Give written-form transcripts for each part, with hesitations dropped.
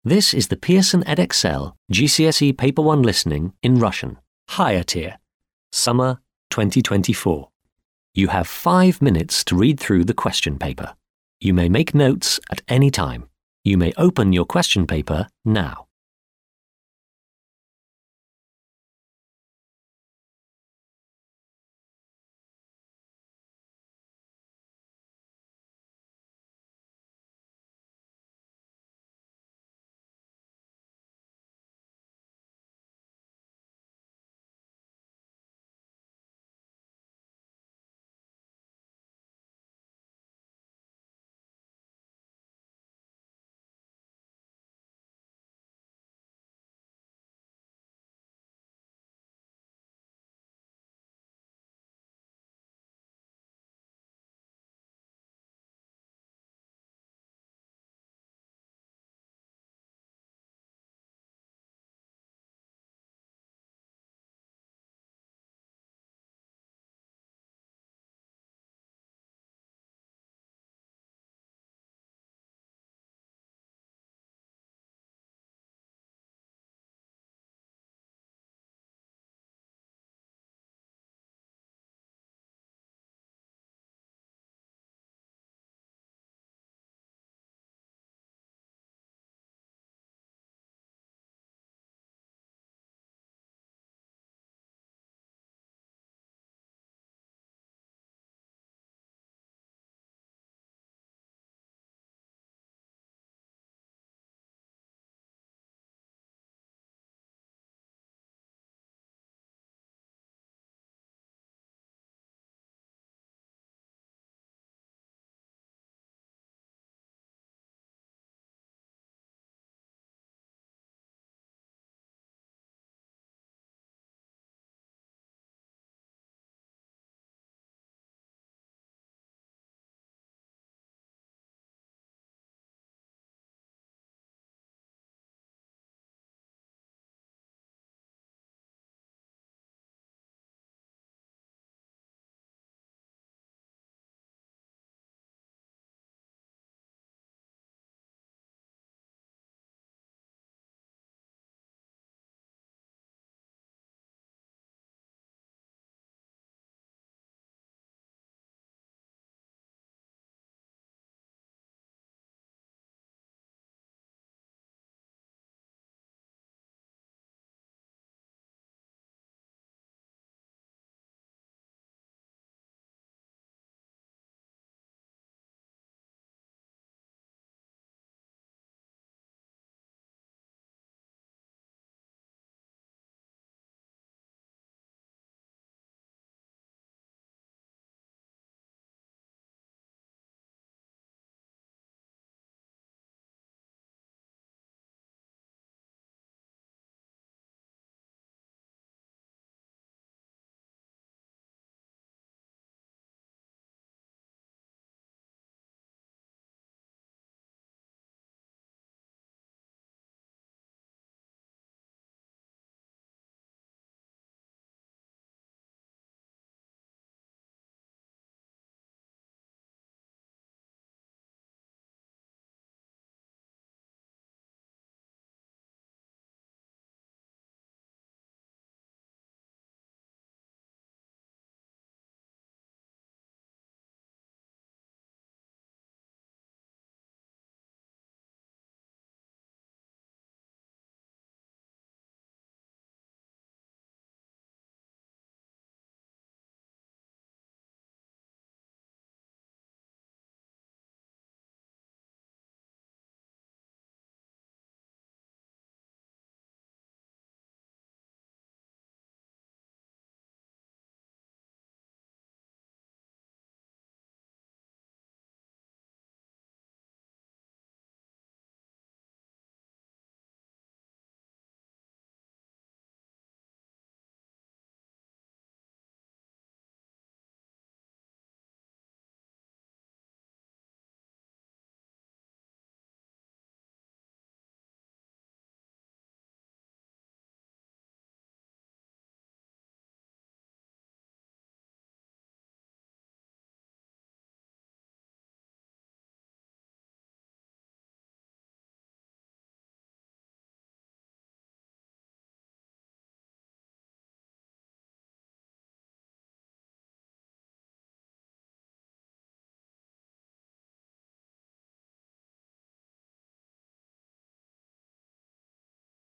This is the Pearson Edexcel GCSE Paper 1 Listening in Russian, higher tier, Summer 2024. You have 5 minutes to read through the question paper. You may make notes at any time. You may open your question paper now.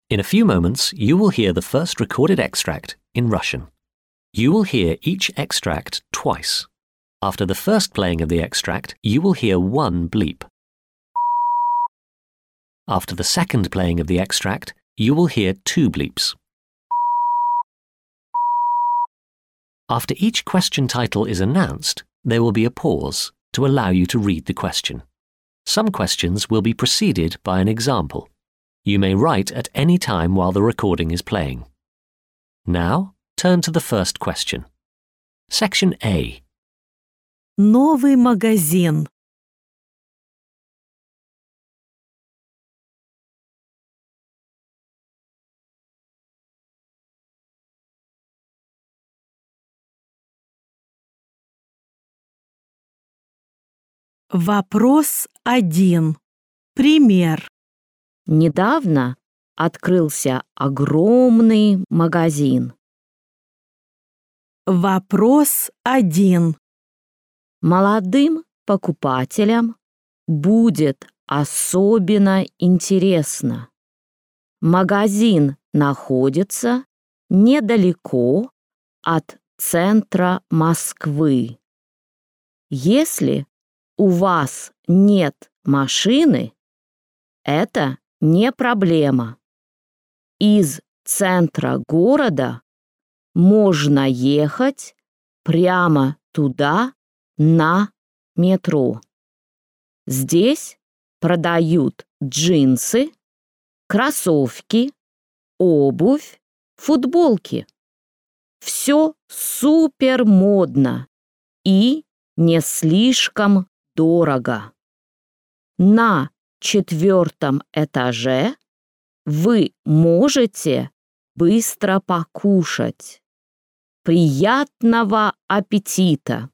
In a few moments, you will hear the first recorded extract in Russian. You will hear each extract twice. After the first playing of the extract, you will hear one bleep. After the second playing of the extract, you will hear two bleeps. After each question title is announced, there will be a pause to allow you to read the question. Some questions will be preceded by an example. You may write at any time while the recording is playing. Now, turn to the first question. Section A. Новый магазин. Вопрос 1. Пример. Недавно открылся огромный магазин. Вопрос 1. Молодым покупателям будет особенно интересно. Магазин находится недалеко от центра Москвы. Если у вас нет машины, это не проблема. Из центра города можно ехать прямо туда на метро. Здесь продают джинсы, кроссовки, обувь, футболки. Все супер модно и не слишком дорого. На 4-м этаже вы можете быстро покушать. Приятного аппетита!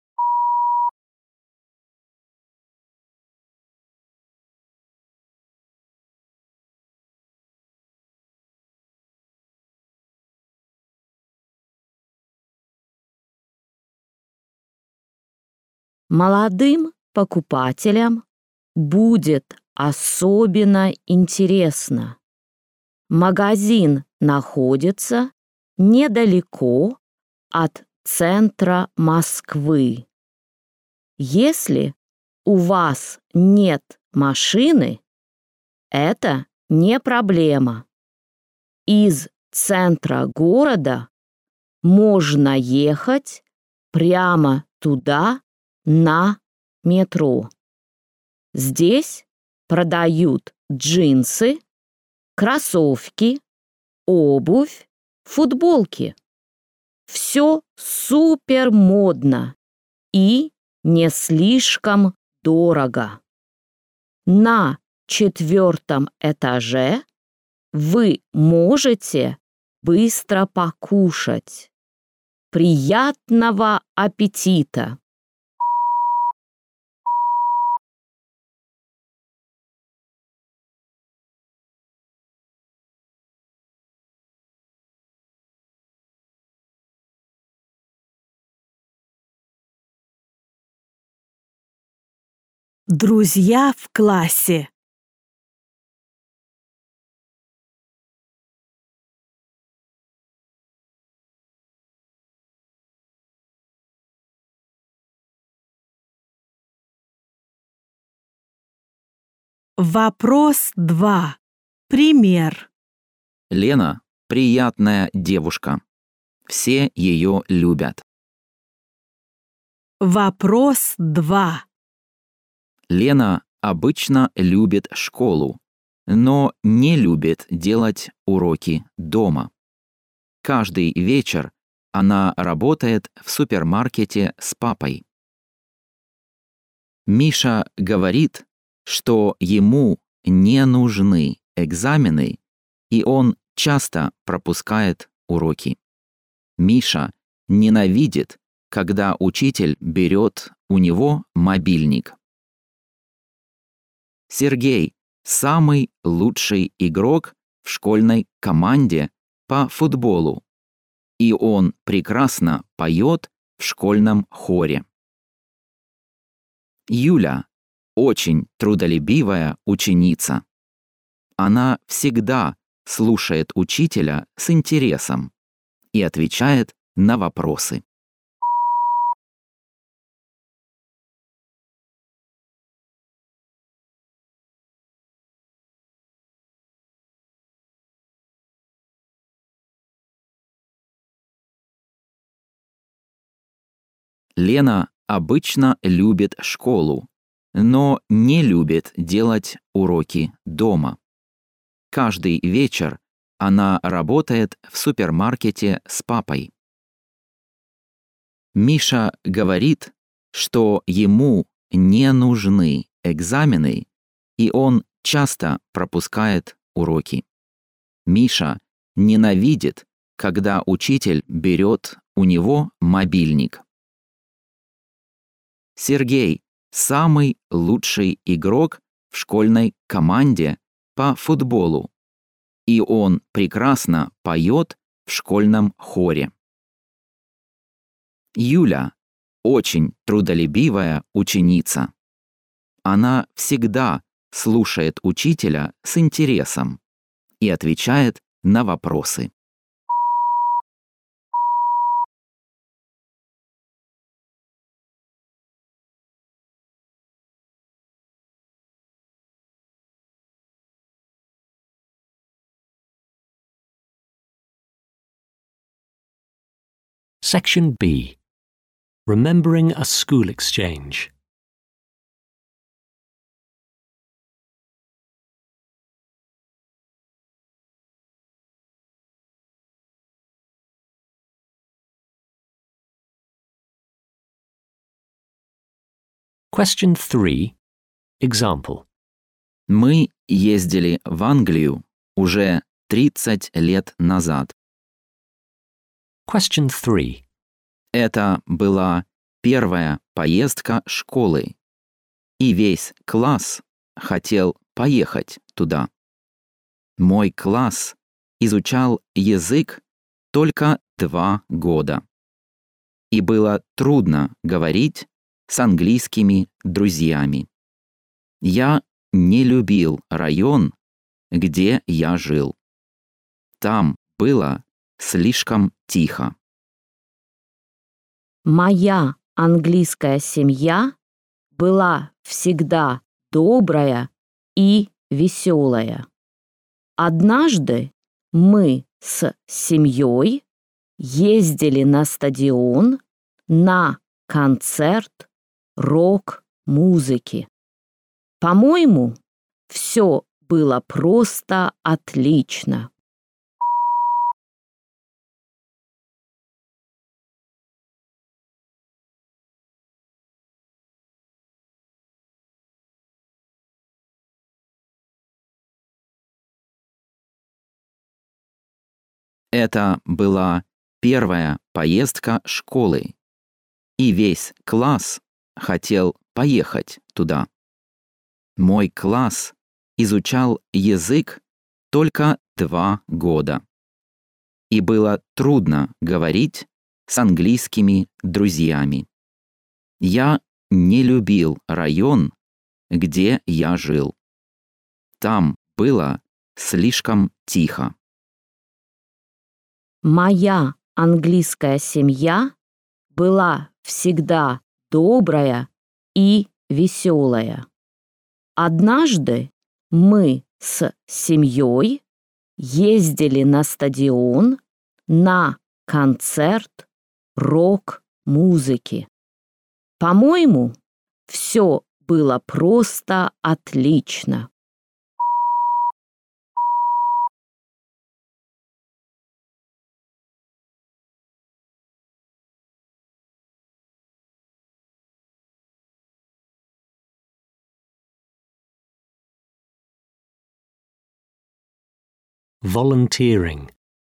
Молодым покупателям будет особенно интересно. Магазин находится недалеко от центра Москвы. Если у вас нет машины, это не проблема. Из центра города можно ехать прямо туда на метро. Здесь продают джинсы, кроссовки, обувь, футболки. Все супер модно и не слишком дорого. На 4-м этаже вы можете быстро покушать. Приятного аппетита! Друзья в классе. Вопрос 2. Пример. Лена – приятная девушка. Все ее любят. Вопрос 2. Лена обычно любит школу, но не любит делать уроки дома. Каждый вечер она работает в супермаркете с папой. Миша говорит, что ему не нужны экзамены, и он часто пропускает уроки. Миша ненавидит, когда учитель берет у него мобильник. Сергей – самый лучший игрок в школьной команде по футболу, и он прекрасно поет в школьном хоре. Юля – очень трудолюбивая ученица. Она всегда слушает учителя с интересом и отвечает на вопросы. Лена обычно любит школу, но не любит делать уроки дома. Каждый вечер она работает в супермаркете с папой. Миша говорит, что ему не нужны экзамены, и он часто пропускает уроки. Миша ненавидит, когда учитель берет у него мобильник. Сергей – самый лучший игрок в школьной команде по футболу, и он прекрасно поет в школьном хоре. Юля – очень трудолюбивая ученица. Она всегда слушает учителя с интересом и отвечает на вопросы. Section B. Remembering a school exchange. Question 3. Example. Мы ездили в Англию уже 30 лет назад. Question 3. Это была первая поездка школы, и весь класс хотел поехать туда. Мой класс изучал язык только 2 года, и было трудно говорить с английскими друзьями. Я не любил район, где я жил. Там было слишком тихо. Моя английская семья была всегда добрая и веселая. Однажды мы с семьей ездили на стадион на концерт рок-музыки. По-моему, все было просто отлично. Это была первая поездка школы, и весь класс хотел поехать туда. Мой класс изучал язык только 2 года, и было трудно говорить с английскими друзьями. Я не любил район, где я жил. Там было слишком тихо. Моя английская семья была всегда добрая и веселая. Однажды мы с семьей ездили на стадион на концерт рок-музыки. По-моему, все было просто отлично. Volunteering.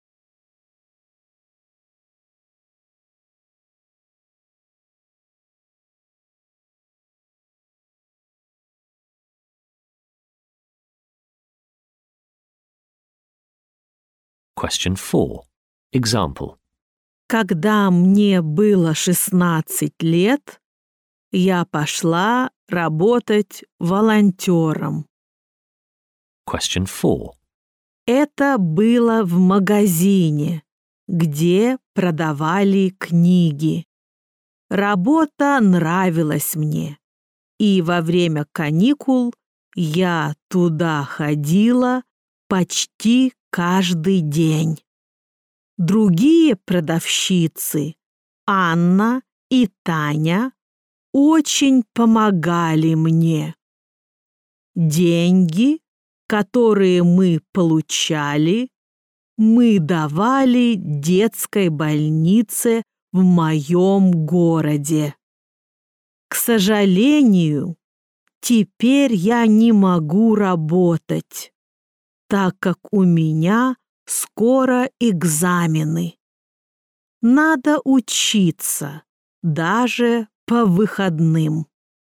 Question 4. Example. Когда мне было 16 лет, я пошла работать волонтером. Question 4. Это было в магазине, где продавали книги. Работа нравилась мне, и во время каникул я туда ходила почти каждый день. Другие продавщицы, Анна и Таня, очень помогали мне. Деньги, которые мы получали, мы давали детской больнице в моем городе. К сожалению, теперь я не могу работать, так как у меня скоро экзамены. Надо учиться, даже по выходным.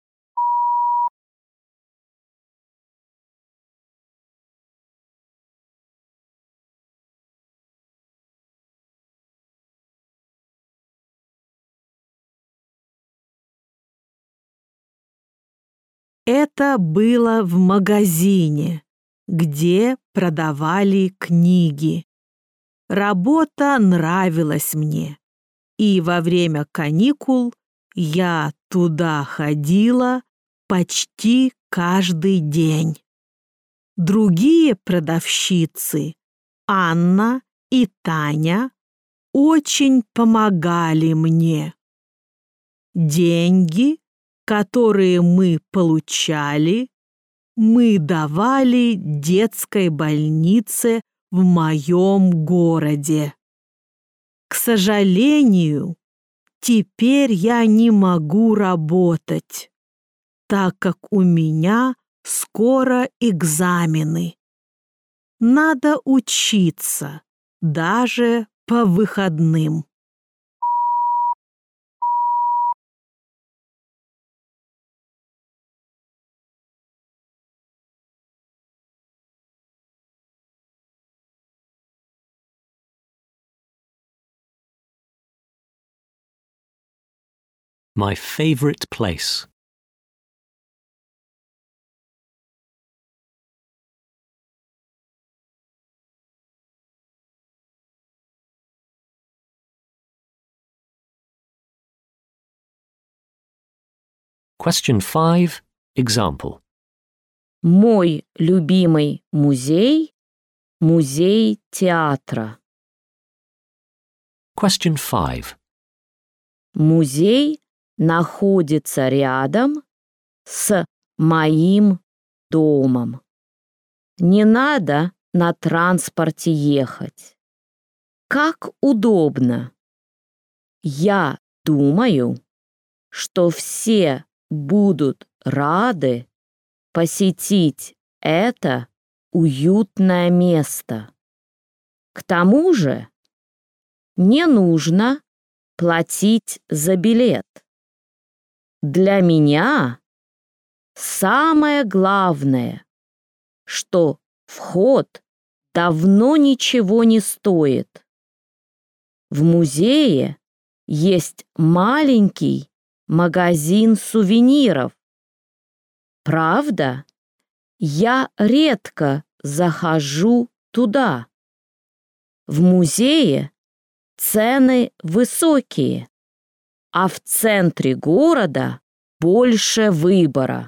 Это было в магазине, где продавали книги. Работа нравилась мне, и во время каникул я туда ходила почти каждый день. Другие продавщицы, Анна и Таня, очень помогали мне. Деньги, которые мы получали, мы давали детской больнице в моем городе. К сожалению, теперь я не могу работать, так как у меня скоро экзамены. Надо учиться, даже по выходным. My favorite place. Question 5. Example. Мой любимый музей – музей театра. Question 5. Музей находится рядом с моим домом. Не надо на транспорте ехать. Как удобно. Я думаю, что все будут рады посетить это уютное место. К тому же не нужно платить за билет. Для меня самое главное, что вход давно ничего не стоит. В музее есть маленький магазин сувениров. Правда, я редко захожу туда. В музее цены высокие, а в центре города больше выбора.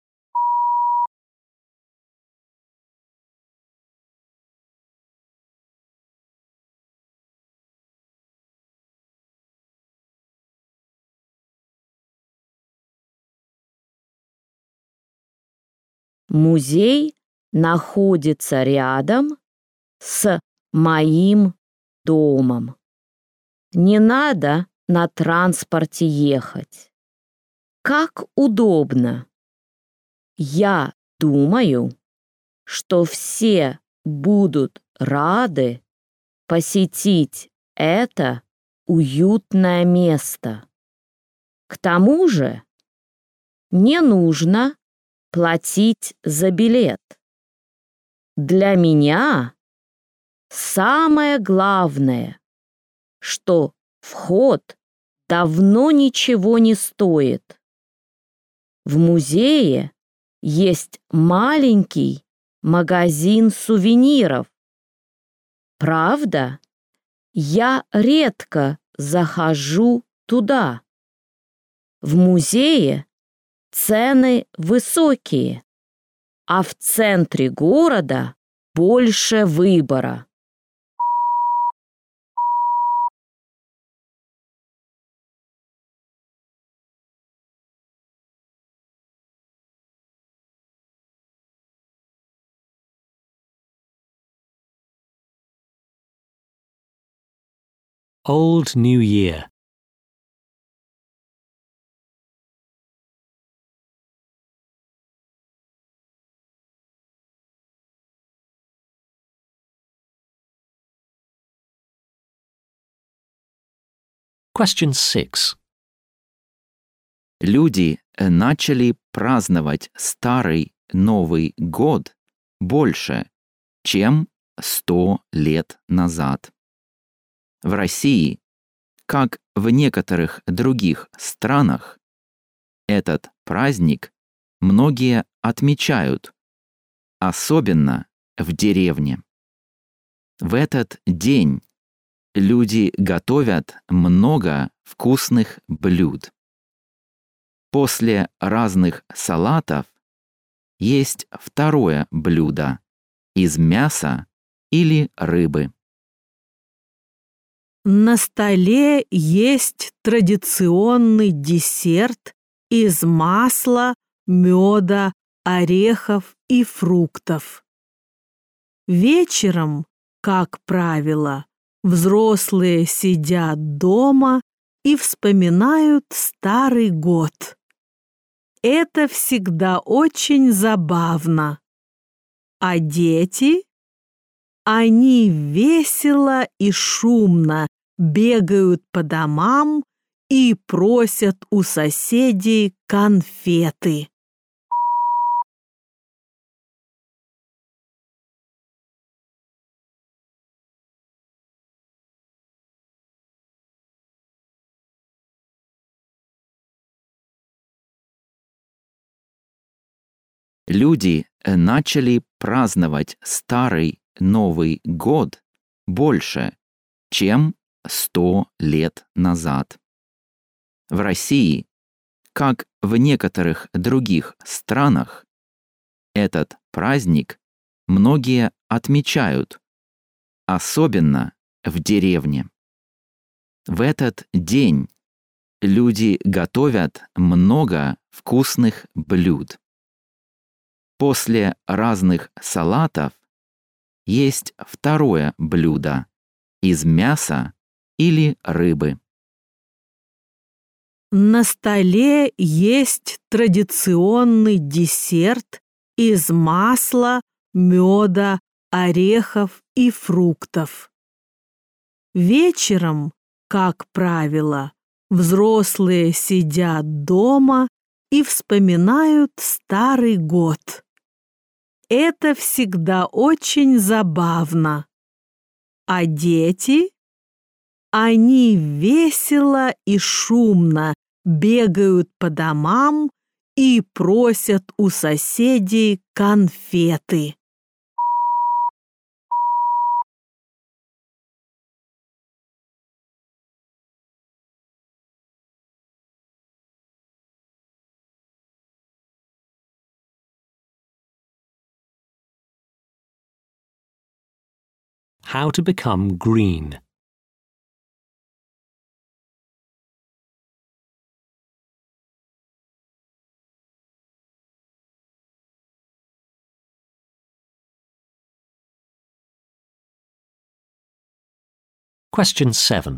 Музей находится рядом с моим домом. Не надо на транспорте ехать. Как удобно. Я думаю, что все будут рады посетить это уютное место. К тому же не нужно платить за билет. Для меня самое главное, что вход давно ничего не стоит. В музее есть маленький магазин сувениров. Правда? Я редко захожу туда. В музее цены высокие, а в центре города больше выбора. Old New Year. Question 6. Люди начали праздновать Старый Новый год больше, чем 100 лет назад. В России, как в некоторых других странах, этот праздник многие отмечают, особенно в деревне. В этот день люди готовят много вкусных блюд. После разных салатов есть второе блюдо из мяса или рыбы. На столе есть традиционный десерт из масла, меда, орехов и фруктов. Вечером, как правило, взрослые сидят дома и вспоминают Старый год. Это всегда очень забавно. А дети? Они весело и шумно бегают по домам и просят у соседей конфеты. Люди начали праздновать Старый Новый год больше, чем 100 лет назад. В России, как в некоторых других странах, этот праздник многие отмечают, особенно в деревне. В этот день люди готовят много вкусных блюд. После разных салатов есть второе блюдо из мяса или рыбы. На столе есть традиционный десерт из масла, меда, орехов и фруктов. Вечером, как правило, взрослые сидят дома и вспоминают Старый год. Это всегда очень забавно. А дети? Они весело и шумно бегают по домам и просят у соседей конфеты. How to become green. Question 7.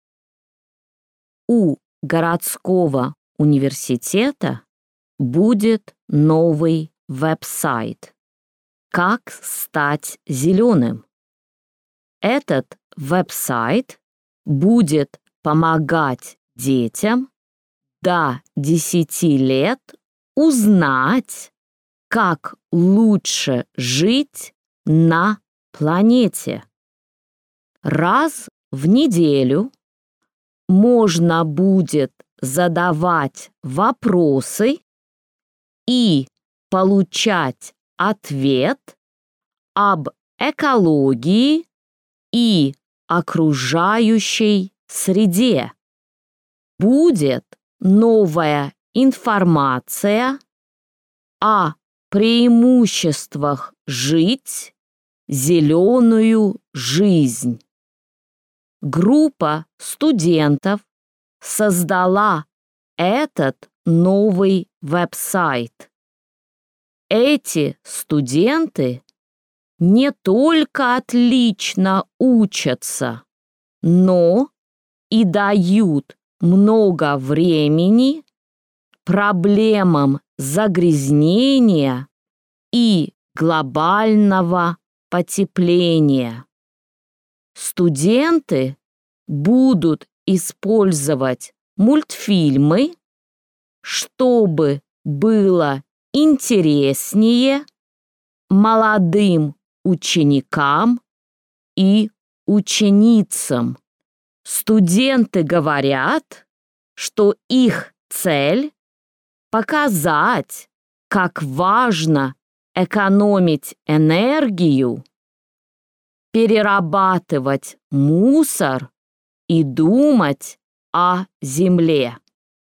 У городского университета будет новый веб-сайт «Как стать зеленым». Этот веб-сайт будет помогать детям до 10 лет узнать, как лучше жить на планете. Раз в неделю можно будет задавать вопросы и получать ответ об экологии, и окружающей среде. Будет новая информация о преимуществах жить зеленую жизнь. Группа студентов создала этот новый веб-сайт. Эти студенты не только отлично учатся, но и дают много времени проблемам загрязнения и глобального потепления. Студенты будут использовать мультфильмы, чтобы было интереснее молодым ученикам и ученицам. Студенты говорят, что их цель – показать, как важно экономить энергию, перерабатывать мусор и думать о земле.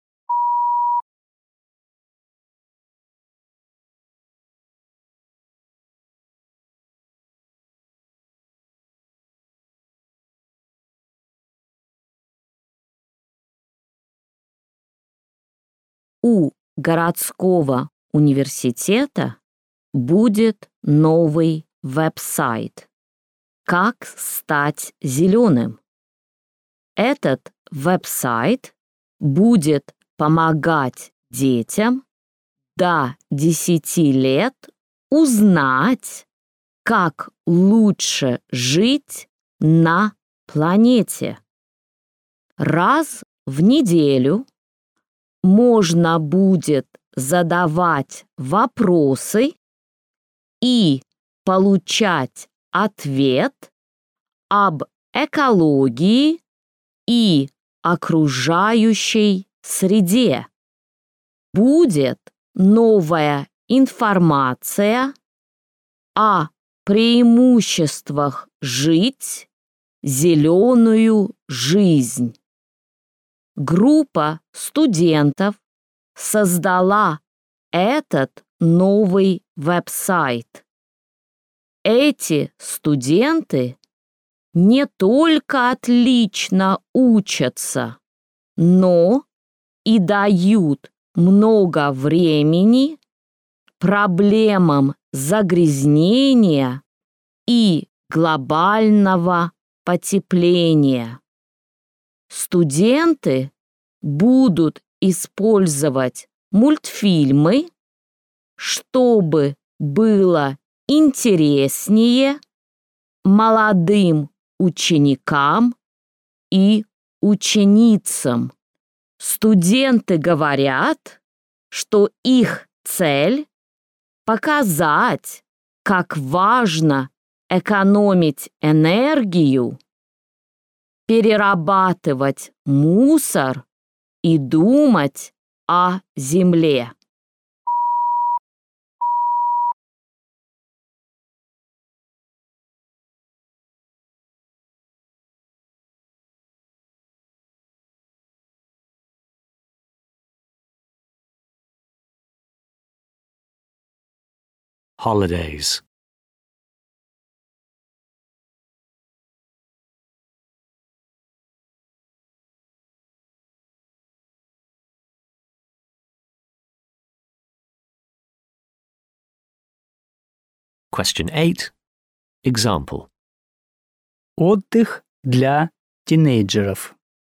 У городского университета будет новый веб-сайт «Как стать зеленым». Этот веб-сайт будет помогать детям до 10 лет узнать, как лучше жить на планете. Раз в неделю можно будет задавать вопросы и получать ответ об экологии и окружающей среде. Будет новая информация о преимуществах жить зеленую жизнь. Группа студентов создала этот новый веб-сайт. Эти студенты не только отлично учатся, но и дают много времени проблемам загрязнения и глобального потепления. Студенты будут использовать мультфильмы, чтобы было интереснее молодым ученикам и ученицам. Студенты говорят, что их цель – показать, как важно экономить энергию, перерабатывать мусор и думать о земле. Holidays. Question 8. Example. Отдых для тинейджеров.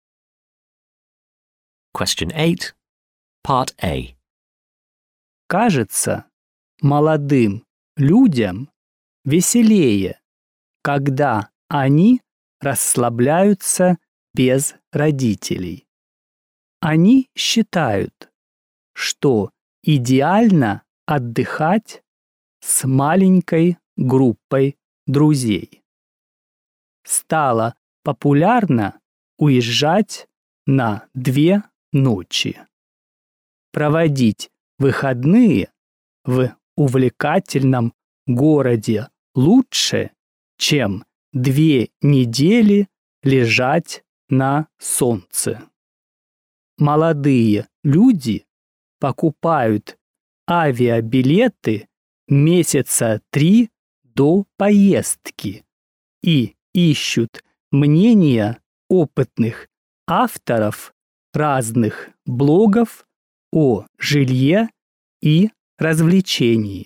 Question 8. Part A. Кажется, молодым людям веселее, когда они расслабляются без родителей. Они считают, что идеально отдыхать с маленькой группой друзей. Стало популярно уезжать на 2 ночи. Проводить выходные в увлекательном городе лучше, чем 2 недели лежать на солнце. Молодые люди покупают авиабилеты месяца 3 до поездки и ищут мнения опытных авторов разных блогов о жилье и развлечении.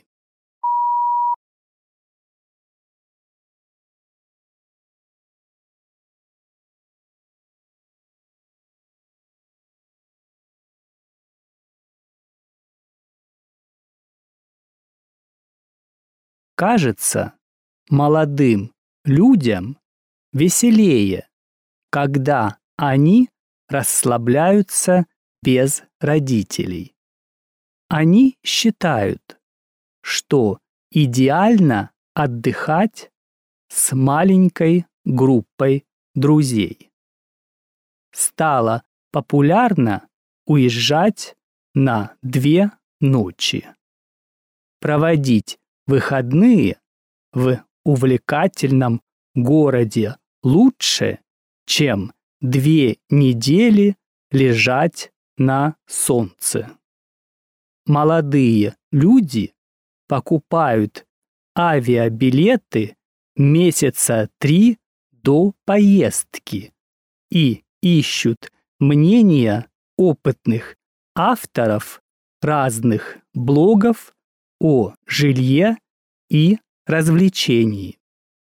Кажется, молодым людям веселее, когда они расслабляются без родителей. Они считают, что идеально отдыхать с маленькой группой друзей. Стало популярно уезжать на 2 ночи. Проводить выходные в увлекательном городе лучше, чем 2 недели лежать на солнце. Молодые люди покупают авиабилеты месяца 3 до поездки и ищут мнения опытных авторов разных блогов о жилье и развлечении.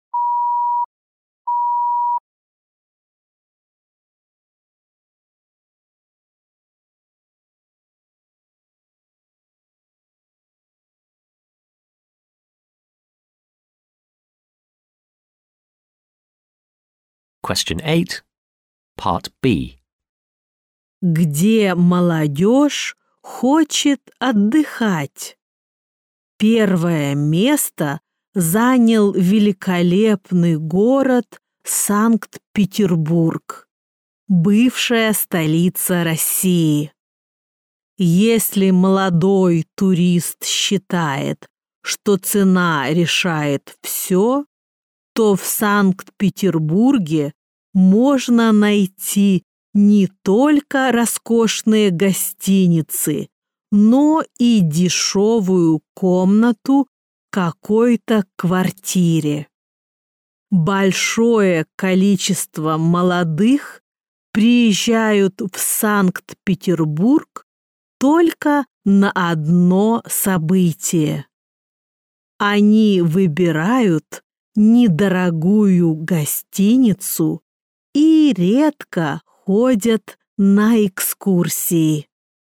Question 8, Part B. Где молодежь хочет отдыхать? Первое место занял великолепный город Санкт-Петербург, бывшая столица России. Если молодой турист считает, что цена решает все, то в Санкт-Петербурге можно найти не только роскошные гостиницы, но и дешевую комнату в какой-то квартире. Большое количество молодых приезжают в Санкт-Петербург только на одно событие. Они выбирают недорогую гостиницу и редко ходят на экскурсии.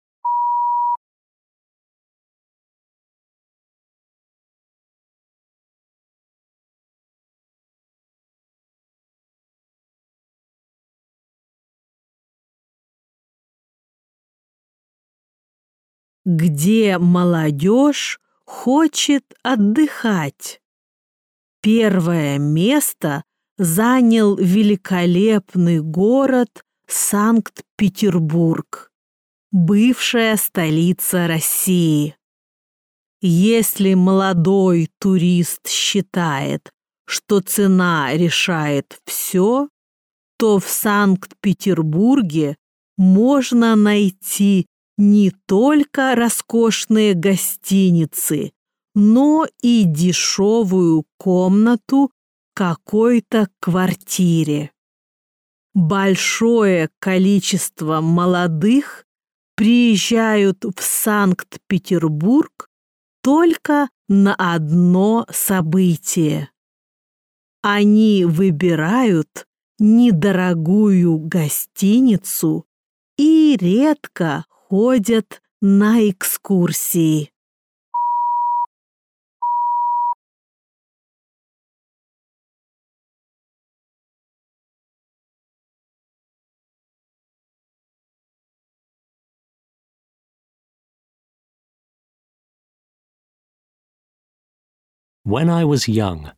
Где молодежь хочет отдыхать? Первое место занял великолепный город Санкт-Петербург, бывшая столица России. Если молодой турист считает, что цена решает все, то в Санкт-Петербурге можно найти не только роскошные гостиницы, но и дешевую комнату в какой-то квартире. Большое количество молодых приезжают в Санкт-Петербург только на одно событие. Они выбирают недорогую гостиницу и редко ходят на экскурсии. When I was young.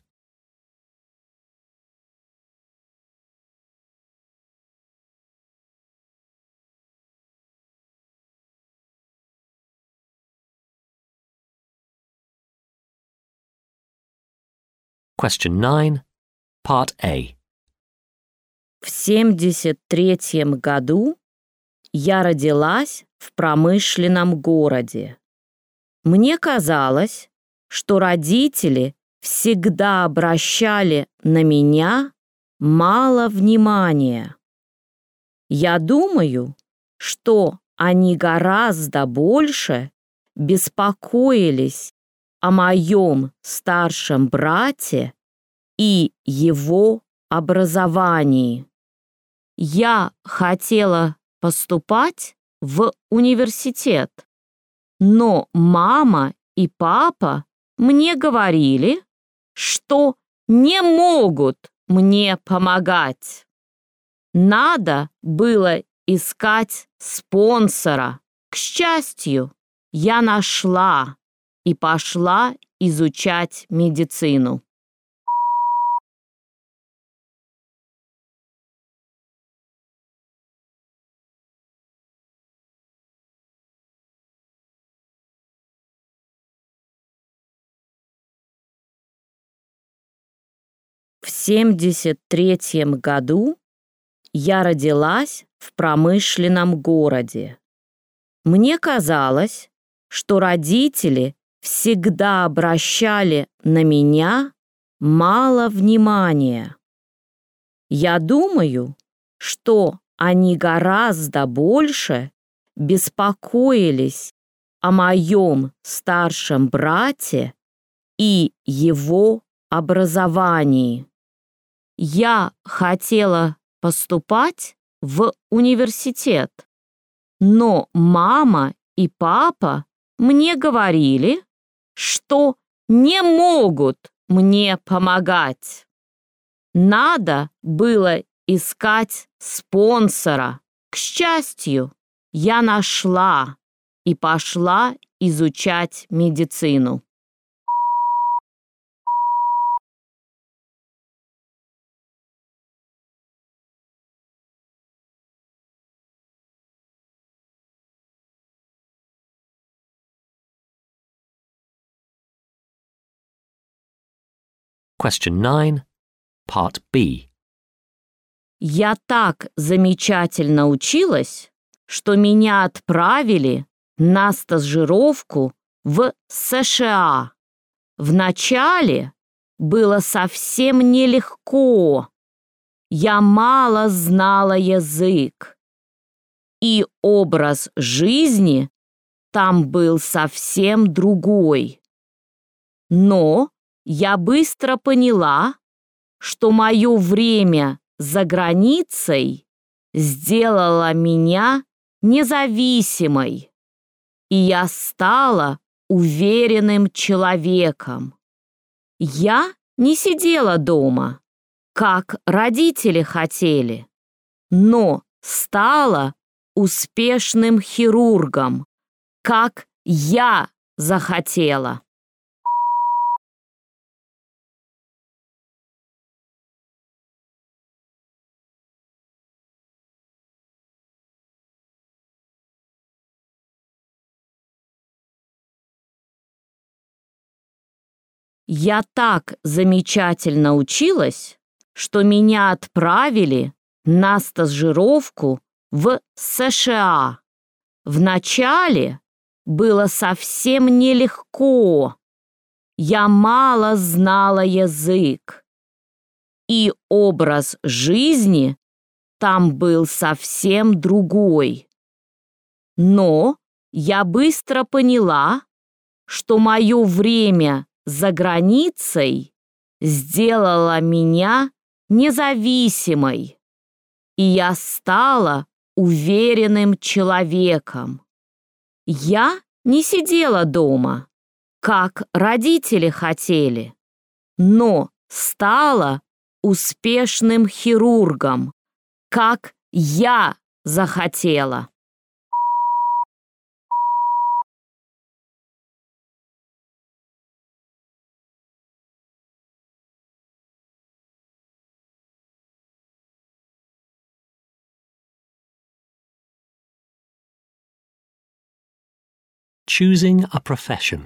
Question 9, Part A. В 73-м году я родилась в промышленном городе. Мне казалось, что родители всегда обращали на меня мало внимания. Я думаю, что они гораздо больше беспокоились о моем старшем брате и его образовании. Я хотела поступать в университет, но мама и папа мне говорили, что не могут мне помогать. Надо было искать спонсора. К счастью, я нашла и пошла изучать медицину. В 73-м году я родилась в промышленном городе. Мне казалось, что родители всегда обращали на меня мало внимания. Я думаю, что они гораздо больше беспокоились о моем старшем брате и его образовании. Я хотела поступать в университет, но мама и папа мне говорили, что не могут мне помогать. Надо было искать спонсора. К счастью, я нашла и пошла изучать медицину. Question 9, Part B. Я так замечательно училась, что меня отправили на стажировку в США. Вначале было совсем нелегко. Я мало знала язык. И образ жизни там был совсем другой. Но я быстро поняла, что мое время за границей сделало меня независимой, и я стала уверенным человеком. Я не сидела дома, как родители хотели, но стала успешным хирургом, как я захотела. Я так замечательно училась, что меня отправили на стажировку в США. Вначале было совсем нелегко. Я мало знала язык. И образ жизни там был совсем другой. Но я быстро поняла, что мое время за границей сделала меня независимой, и я стала уверенным человеком. Я не сидела дома, как родители хотели, но стала успешным хирургом, как я захотела. Choosing a profession.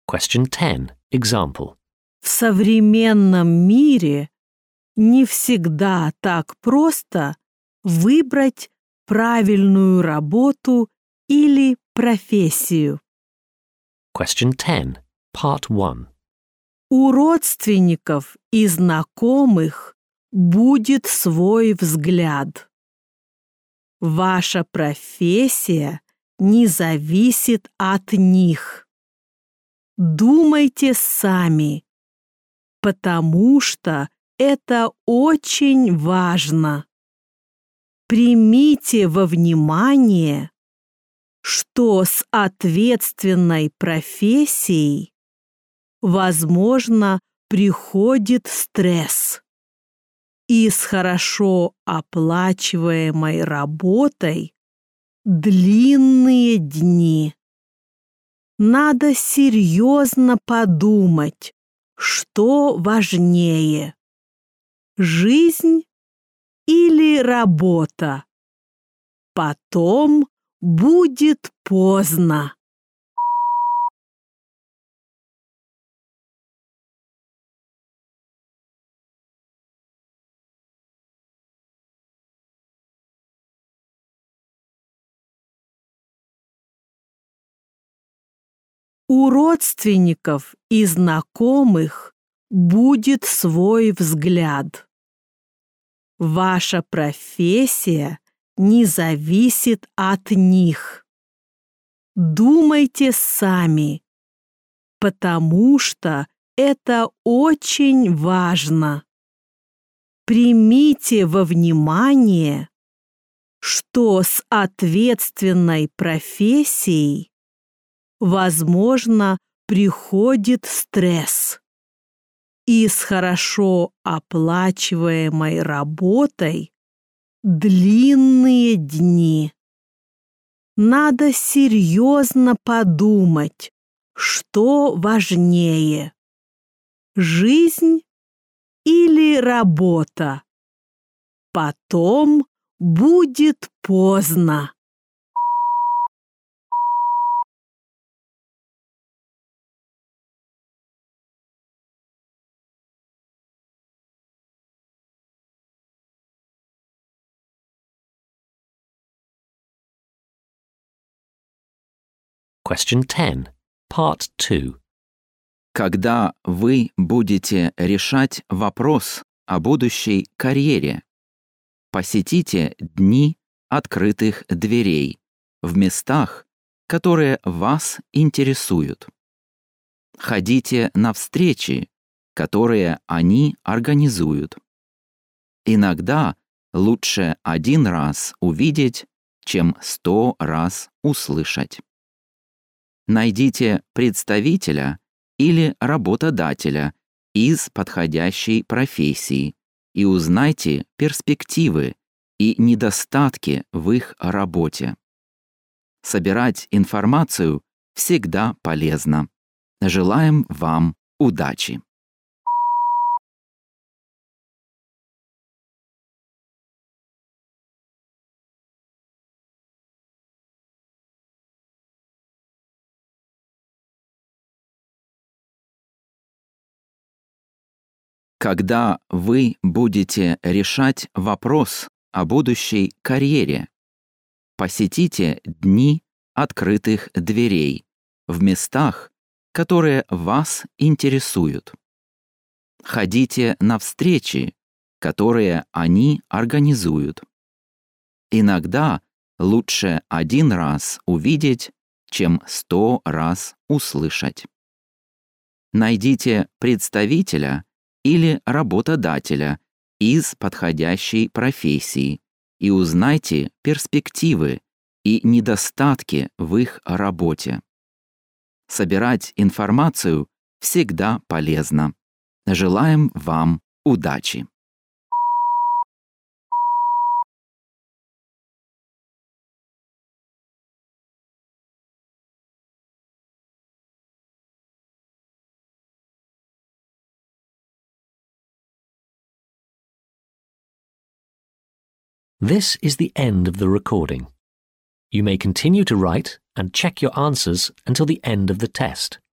Question 10. Example. В современном мире не всегда так просто выбрать правильную работу или профессию. Question 10. Part 1. У родственников и знакомых будет свой взгляд. Ваша профессия не зависит от них. Думайте сами, потому что это очень важно. Примите во внимание, что с ответственной профессией, возможно, приходит стресс. И с хорошо оплачиваемой работой длинные дни. Надо серьезно подумать, что важнее – жизнь или работа. Потом будет поздно. У родственников и знакомых будет свой взгляд. Ваша профессия не зависит от них. Думайте сами, потому что это очень важно. Примите во внимание, что с ответственной профессией, возможно, приходит стресс. И с хорошо оплачиваемой работой длинные дни. Надо серьезно подумать, что важнее – жизнь или работа. Потом будет поздно. Question 10. Part 2. Когда вы будете решать вопрос о будущей карьере, посетите дни открытых дверей в местах, которые вас интересуют. Ходите на встречи, которые они организуют. Иногда лучше один раз увидеть, чем 100 раз услышать. Найдите представителя или работодателя из подходящей профессии и узнайте перспективы и недостатки в их работе. Собирать информацию всегда полезно. Желаем вам удачи! Когда вы будете решать вопрос о будущей карьере, посетите дни открытых дверей в местах, которые вас интересуют. Ходите на встречи, которые они организуют. Иногда лучше один раз увидеть, чем 100 раз услышать. Найдите представителя или работодателя из подходящей профессии и узнайте перспективы и недостатки в их работе. Собирать информацию всегда полезно. Желаем вам удачи! This is the end of the recording. You may continue to write and check your answers until the end of the test.